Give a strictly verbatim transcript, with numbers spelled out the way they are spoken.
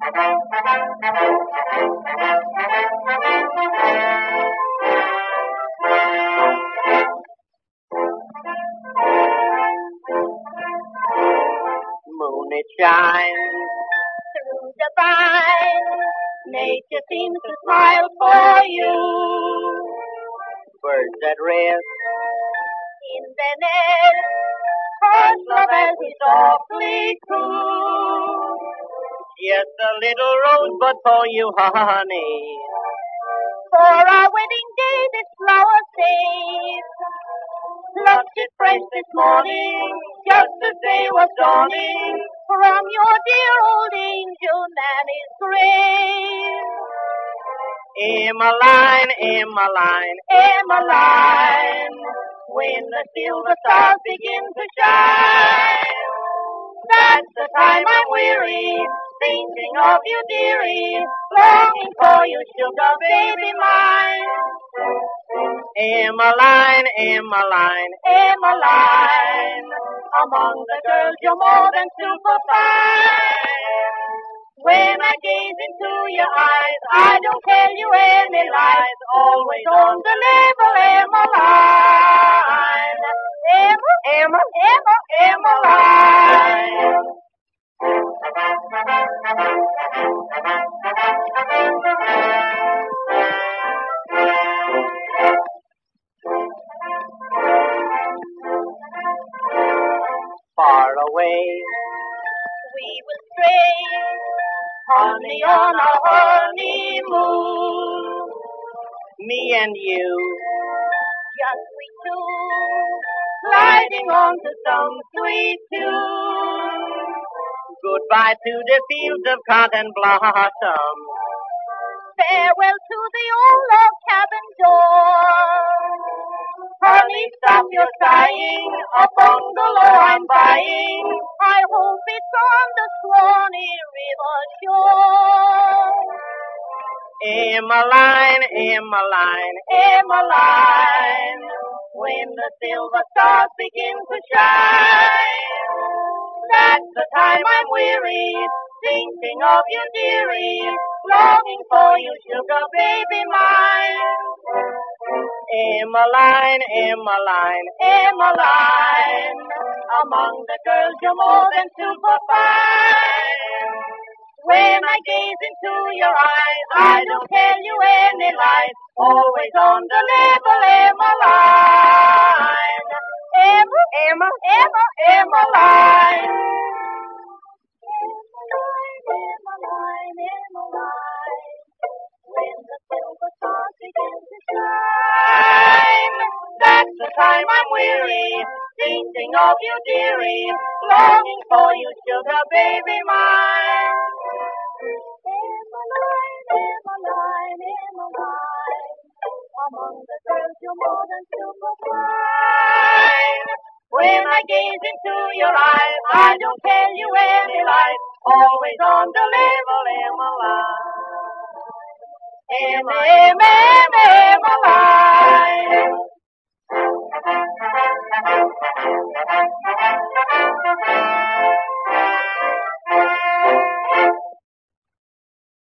Moon it shines through the vine, nature seems to smile for you. Birds that rest in the nest, cause love as we softly coo. Just a little rosebud for you, honey. For our wedding day, this flower says, plucked it fresh this morning, just as day was dawning, from your dear old angel Nanny's grave. Emmeline, Emmeline, Emmeline, when the silver stars begin to shine, that's the time I'm weary, thinking of you, dearie, longing for you, sugar baby mine. Emmeline, Emmeline, Emmeline, among the girls you're more than superfine. When I gaze into your eyes, I don't tell you any lies, always on the level, Emmeline. Emma, Emma, Emma, Emmeline. Far away we will stray, honey, on our honeymoon. Me and you, just we two, gliding on to some sweet tune. Goodbye to the fields of cotton blossom. Farewell to the old log cabin door. Honey, stop your sighing, a bungalow I'm buying. I hope it's on the Swanee River shore. Emmeline, Emmeline, Emmeline, when the silver stars begin to shine, that's the time I'm weary, thinking of you, dearie, longing for you, sugar baby mine. Emmeline, Emmeline, Emmeline, among the girls you're more than superfine. When I gaze into your eyes, I don't tell you any lies, always on the level, Emmeline. Emma, Emma, Emma, Emmeline. Emmeline, Emmeline, when the silver stars begin to shine, that's the time I'm weary, thinking of you, dearie, longing for you, sugar baby mine. Emmeline, Emmeline, Emmeline, among the girls you're more than superfine. When I gaze into your eyes, I don't tell you any lies, always on the level, Emmeline. Emma, Emma, Emma.